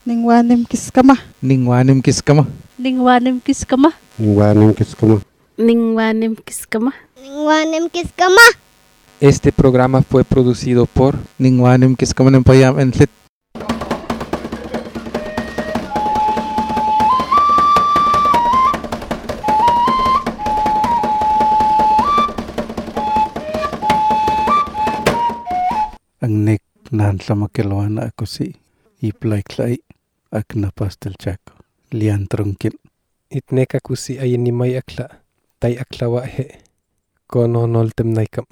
Ningwanim kiskama. Ningwanim kiskama. Ningwanim kiskama. Ningwanim kiskama. Ningwanim kiskama. Ningwanim kiskama. Este programa fue producido por Ningwanim Kiskama Nempayam Entlit. Ang nek nan sama kelwana ako si iplay klay ak napastel chako lian trungkin. Itnek ako si ayin ni may akla. Tay aklawa he. Kono noltem naikam.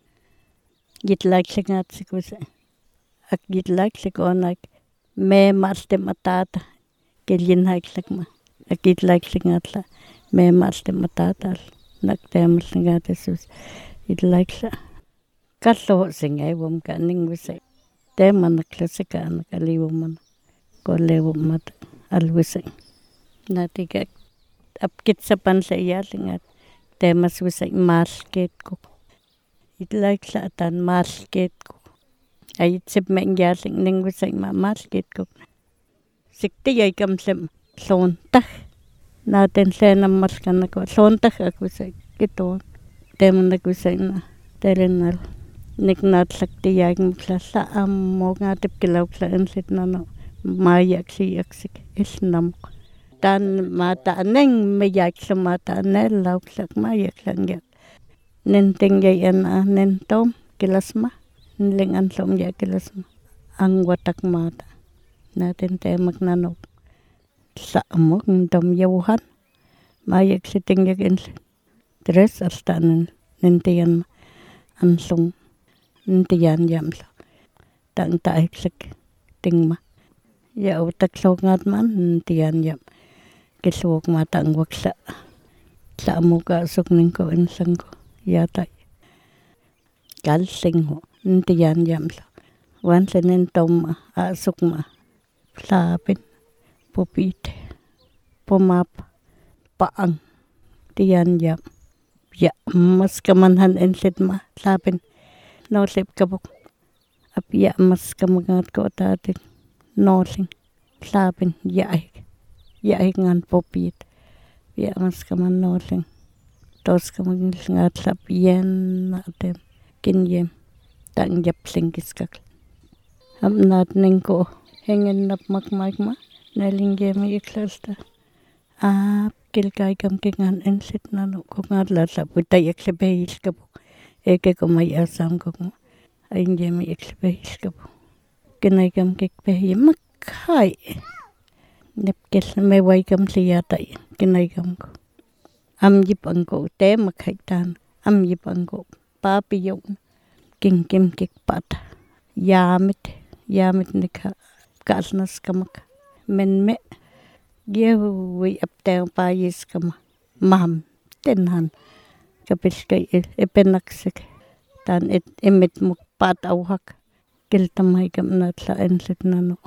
Gitlak singat sikusa. Ak gitlak sikonak me maste matata. Kelin haklak ma. Ak gitlak singatla me maste matata. Naktemal singat sus. Gitlak sa. Kallo singay wom kaning wisa. Tema naklasika nakaliwom kolewom mat alwisa. Natika apkit sa pansa iyalingat. Temas wisa market ko. Itlak sa atan market ko. Ayit sip mengyaling ning wisa market ko. Sikti ay kamsem sontah. Natin senam maskan ako. Sontah ako sa kito. Teman ako sa na terenal. Niknat sakti yag maklasa mo nga tip kilaw sa ensit na no. Mayak siyak sik isnam ko. Tan mata neng mayak sa mata nelaw sak mayak lang yak. Ninting yayan nintom kilasma. Niling ansom ya kilasma. Ang watak mata. Natin tayo magnanok. Sa mo nintom yawhan. Mayak siting yak ensit. Tres arstanan nintiyan ansong. Nintiyan yamla. Tang taik sak tingma. Ya utak songat man nintiyan yam. Kiswok mata ang waksa. Sa mo ka asok ning ko insang ko. Yatay. Kalsing ho. Nintiyan yamla. Wansa nintom asok ma. Lapin. Pupite. Pumap. Paang. Tiyan yam. Ya mas kamanhan ensit ma. Lapin. Nosip kabuk. Api ya mas kamagat ko tatin. Nosing. Lapin. Yaik. Yaik ngan popit. Ya mas kaman nosing. Tos kaman ngat lapien natin. Kinyem. Tang japsing kiskak. Am nat ning ko. Hengin nap makmakma. Nalinggem iklasta. Kilkay kam kingan ensit na no. Kung nga lasa putay eksebehis ka po. Eke ko may asam ko mo. Ayun dyan may eksebehis ka po. Kinay kam kikbehi makhay. Nepkes may way kam siyatay. Kinay kam ko. Amjip ang ko. Te makhaytan. Amjip ang ko. Papi yun. Kim kikpat. Yamit. Yamit nika. Kasnas kamak. Men me. Giyawi aptayang payis kama. Maham. Tenhan. Kapis kay ipenaksik. Tan imit mo patawhak. Kiltamay kam na sa ensit na no.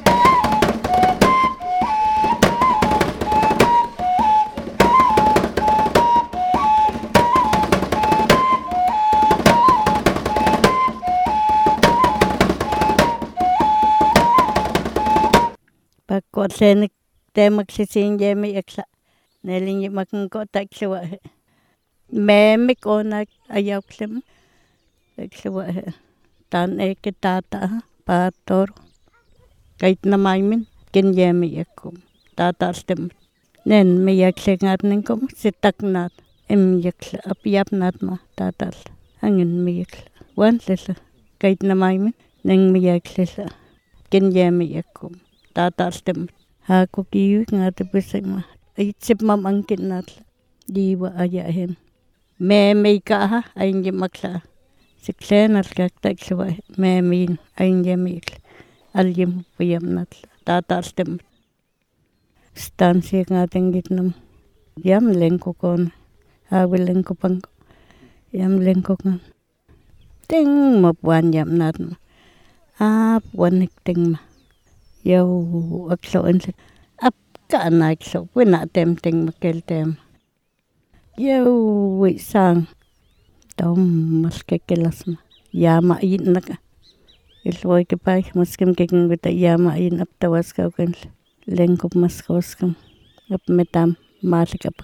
Pagkot senik temak sising jemi eksa. Nelingi makangko taksawa. Memik onak ayaw klim. Taksawa. Tan tata pator. Kahit na maimin. Kinyemi yakum. Tata stem. Nen miyak singat ningkom. Sitak nat. Yak apiyap nat ma. Tata. Hangin miyak. Wan sisa. Kahit na maimin. Neng miyak sisa. Kinyemi yakum. Tata stem. Ako kiyu nga tipisay ma. Ay sip mamangkin nat. Diwa ayahin. May ka ha. Ayun yung maksa. Siksen at kaktak siwa. Memin. Ayun yung mikla. Alyim puyam nat. Tata stem. Stansi nga ting gitnam. Yam lengko kon. Hawi lengko pang. Yam lengko kon. Ting mapuan yam nat ma. Puanik ting ma. Yaw aksoan sa. Ka na akso. Wina tem makel tem. Yaw wisang. Tom mas kekelas ma. Yama yin na ka. Ilway kipay muskim kikin wita yama in up tawas kaukan lengkup mas koskam up metam malik apa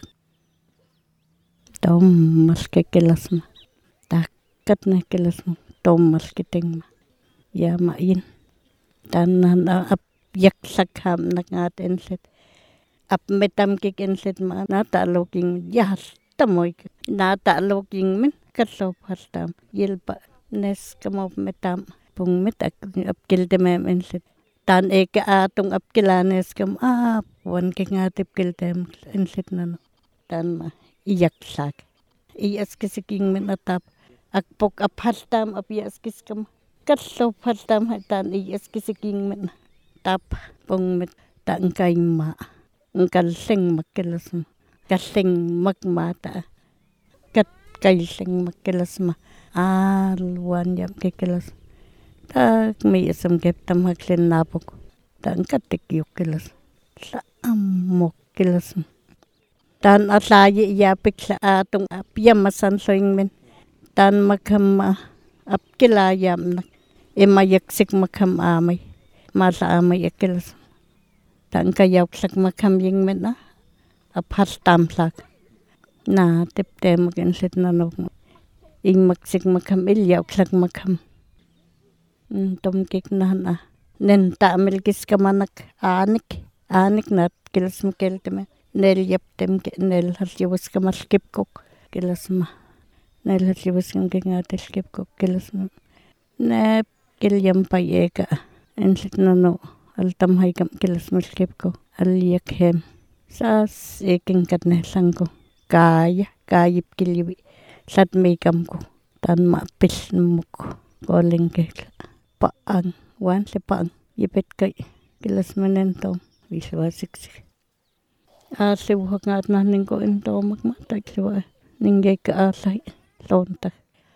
tom mas kekelasma takat na kelasma tom mas kiting yama in tanan up yak sakham nakat enset up metam kikin set ma nata looking yas tamoy nata looking min kasop hastam yilpa nes kamop metam pung met up kilte mem enset tan eke atong up kilanes kam wan ke ngatip kiltem enset nano tan ma iyak sak iyas kisiking men atap akpok ap hastam ap iyas kiskam kasop hastam tan iyas kisiking men tap pung met tan kaima kalseng makelasma kaseng magmata kat kaiseng makelasma luan yam kekelas tak may isam keptam haklen napok tan katik yukelas sa amok kelas tan atlaye yapik sa atong apyam masansoing men tan makam ap kilayam nak emayaksik makam amay masa amay kelas tan kayaw sak makam ying men na apastam sak na tipte magenset na no ing maksik makam ilyaw sak makam tom kik na nen tamil kis kamanak anik nat kilas makelteme nel yaptem nel hasyawis kamal kipkok kilas ma nel hasyawis kam kengatel kipkok kilas ma ne kilyam payeka enset na no altam hay kam kilas malkip ko aliyak hem sas eking katne sangko kayip kiliwi sat may kam ko tan mapis muk koling kekla paang wan se paang yipet kay kilas manento wiswa siksik siwak ngat na ningko into magmatag siwa ninggay ka asay lontak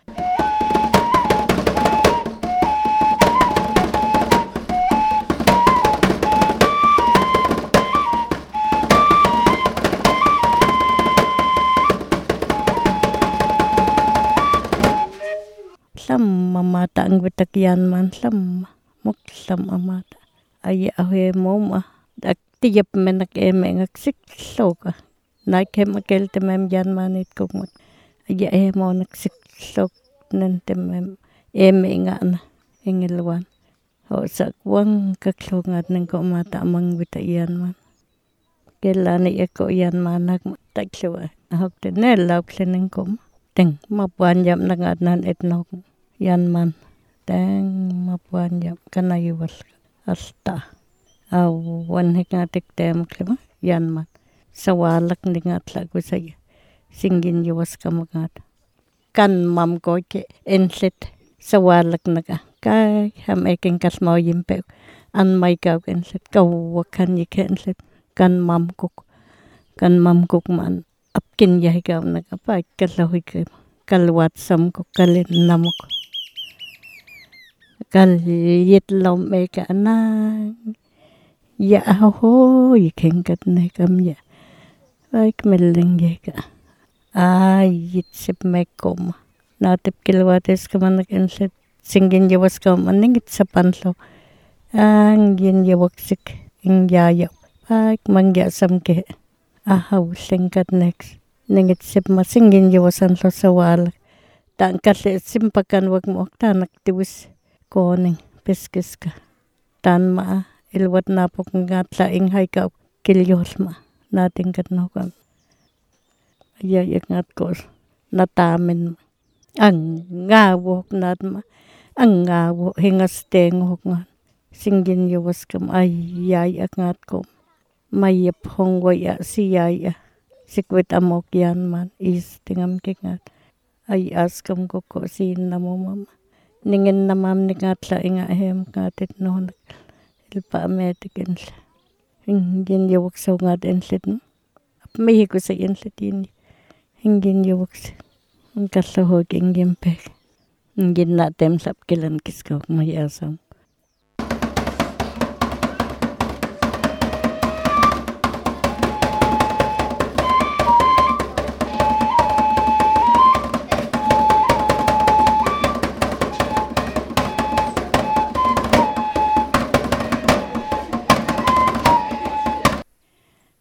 mamata ang bitakyan man muklam amata ay ahe mo ma tiyap menak eme ngaksik soka nakem akelte mem yan manit ko mat ay mo naksik sok nante mem eme nga na ingilwan ho sakwang kaklungat ng ko mata amang bitakyan man kelani eko yan manak taklewa hokte nelaw kleneng ko teng mapuan yam nangatnan etnok yan man teng mapuan yam kanayuwas asta wan hikatik tem klima yan man sawalak ningat lagu saya singin yuwas kamagat kan mam ko ke enset sawalak naga kay ham eking kasmaw yimpe an may kaw enset kawakan yike enset kan mam kuk man apkin yahi kaw naga pa kalahoy ke kalwat sam ko kalin namok kalit lom eka na ya ho yikengkat ne kam ya baik meleng ka yit sip mekom natip kilwates kamanak enset singin yawas kam aningit sa panlo ang yin yawaksik ing yayaw baik mangya samke singkat next ningit sip masingin yawasan lo sawal tan kasi simpakan wag mo tanak tiwis koning piskis ka tan ma ilwat napok nga tlaing hay ka kilyos ma nating kat no kam yayak ngat ko natamin ang ngawok nat ma ang ngawo hingasteng hok nga singin yawas kam yayak ngat ko mayap hongwaya siyaya sikwit amok yan man is tingam kingat askam ko sin namo mama ningin namam ni ngatla inga hem ngatit no ilpa ametikin hingin yawak sa ngat ensit no may ko sa ensit yun hingin yawak sa ang kasahog ingin pek hingin natem sap kilan kiskaw may asam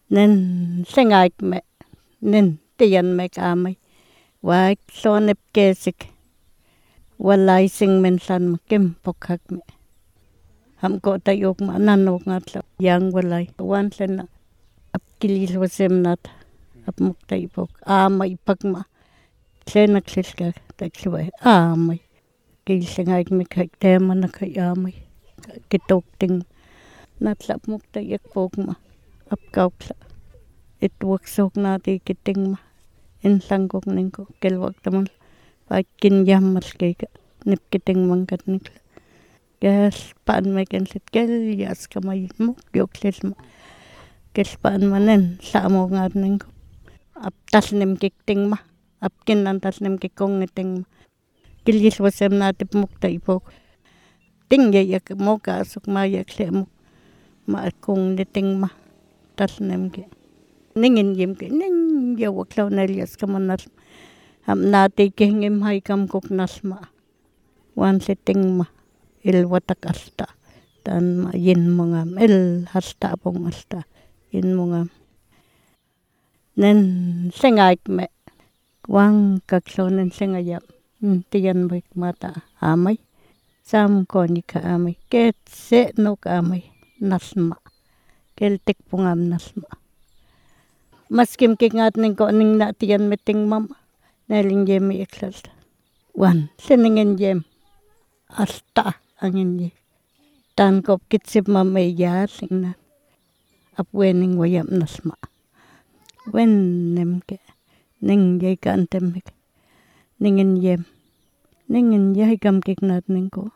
nen sengaik me nen tiyan me kamay waik sonep kesik walay sing men san kim pokhak me ham ko tayok ma nanok ngatla yang walay wan sen ap kilis wasem nat ap muktay pok amay pagma senak siska taksway amay kil sengaik me kak tema na kay amay kitok ting natlap muktay ek pokma ap kaukla it waksok nati kiting ma in sangkok ningko kelwak taman pakin jam mas keka nip kiting mangkat nikla gas pan meken sit kel yas kamay muk yok sesma kes pan manen samo ngat ningko ap tas nim kiting ma ap kinan tas nim kikong niting ma kilis wasem natip muktay pok ting yak moka asuk ma yak semu ma kong niting ma tas nim ke ningin yem ke ning ya waklaw nelias kamanas ham nati ke ngem hay kam kok nasma wan setting ma il watak asta dan ma yin mongam il hasta pong asta yin mongam nen sengaik me wang kaksonen sengayap tiyan baik mata amay sam konika amay ket se nok amay nasma keltik pungam nasma maskim kingat ning ko ning natiyan meting mama naling yemi iksas wan seningen yem asta angin ye tan kop kitsip mama ya singna apwening wayam nasma wen nemke ning ye kantem ningen ye kam kiknat ning ko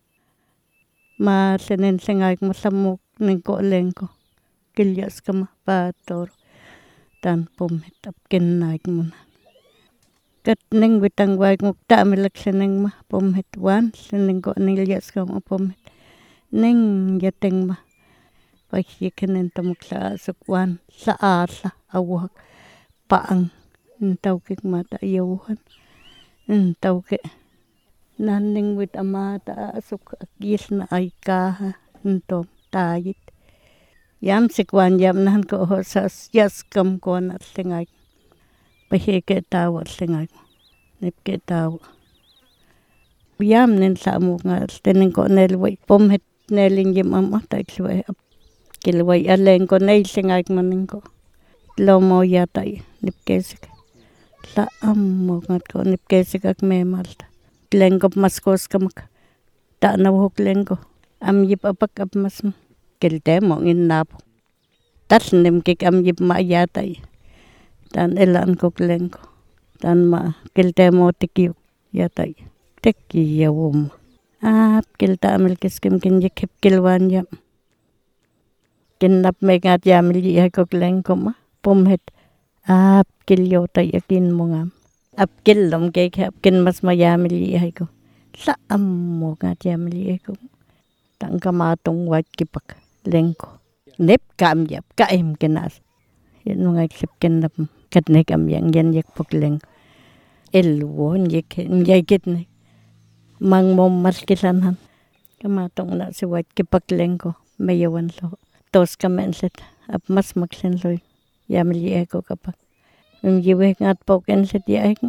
ma senen sengaik masamuk ning ko lengko kilyas kama pator tan pomhet ap ken naik muna kat ning witang waik mukta milak seneng ma pomhet wan seneng ko nilyas kama pomhet ning yateng ma paiki kenen tamukla sukwan sa asa awak paang ntau kik mata yauhan ntau ke naning wit amata suk akis na aika ntom tayit yam sikwan yam nan ko hosas yas kam ko na singay pahi ke tawa singay nip ke tawa yam nen sa mo nga tenen ko nelway pomhet neling yam amma taksway kilway aleng ko nay singay maning ko lomo yatay nip kesik la ammo ngat ko nip kesik ak memalta lengkop maskos kamak ta nawhok lengko am yip apak ap mas kelte mo ngin napo tas nem kik am yip ma yatay tan elan ko lengko tan ma kelte mo tikiyok yatay tikiyawom ap kelta amel kiskim kin yikip kilwan yam kinap megat yamil yiko lengko ma pomhet ap kilyota yakin mo ngam ap kilom kek ap kin mas mayamil yiko sa ammo ngat yamil yiko tang kamatong wat kipak lengko nep kam yap kaim kenas yen mga klip kenap katne kam yang yan yak pok leng elwon yek yakit ne mang mom mas kisanhan kamatong na si wat kipak lengko mayawan lo tos kamen set ap mas maksen lo yamil yiko kapak jiwe ngat poken set yaik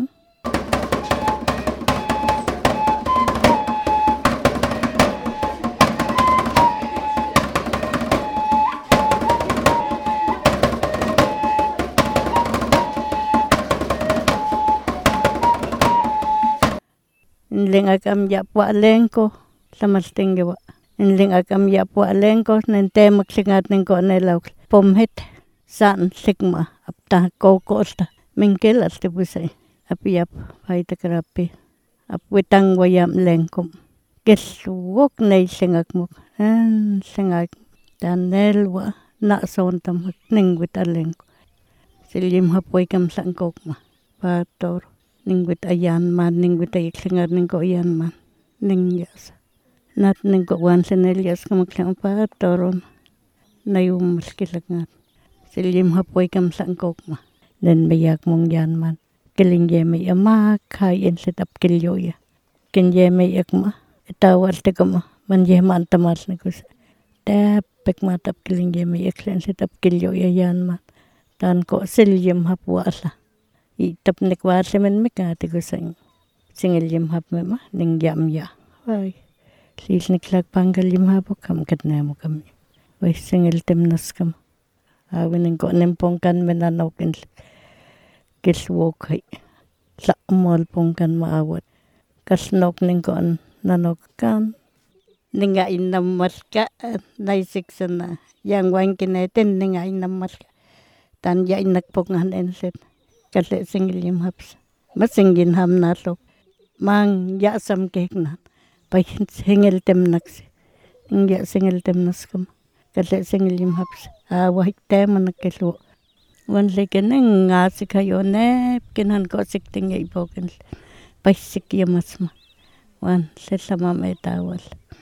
Inling akam yapwa lengko samas tinggewa. Inling akam yapwa lengko nente maksingat nengko nelaw pomhet san sigma apta kokosta mingkel asti pusay apiap paita karapi ap witang wayam lengkom keswok nay singak mo singak tanelwa na sontam ning wita lengko silim hapoy kam sangkok ma pator ning wit ayan man ning wit ay singar ning ko ayan man ning yas nat ning ko wan senelyas kamaklang patoron nayum maskilagnat silim hapoy kam sangkok ma nen mayak mong yan man kiling yemay ama kain setap kilyoya kin yemay ak ma itawar te ko ma man yeman tamas na kus Tapek matap kilingemi eklen setap kilyo yayan ma. Tan ko silyem hap wala. Itap nekwarse men mekati ko sang. Singilyem hap mema ning yam ya. Ay. Lis niklak panggalyem hap kam katnemo kami. Wai singil temnas kam. Awin ko nempongkan menanokin kiswokay. Sa umol pongkan maawat. Kasnok ning ko nanokan. Ninga inamas ka naisik sana. Yang wang kinetin ninga inamas ka. Tan ya inakpongan enset. Kasi singilim haps. Masingin ham naso. Mang ya sam keknan. Pai singil temnaks. Ya singil temnas kam. Kasi singilim haps. Wahik tema nakilo. Wan leken ngasik kayo ne. Kinan ko sikting ya ipokin. Pai sik yamas ma. Wan sesama metawal.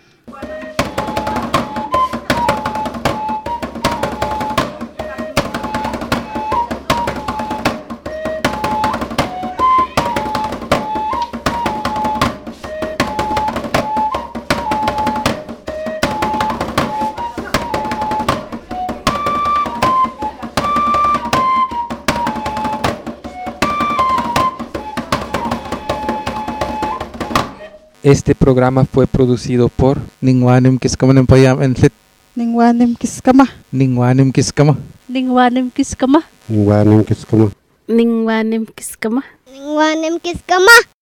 Este programa fue producido por Ningwanim kiskama ng payam enlit. Ningwanim kiskama. Ningwanim kiskama. Ningwanim kiskama. Ningwanim kiskama.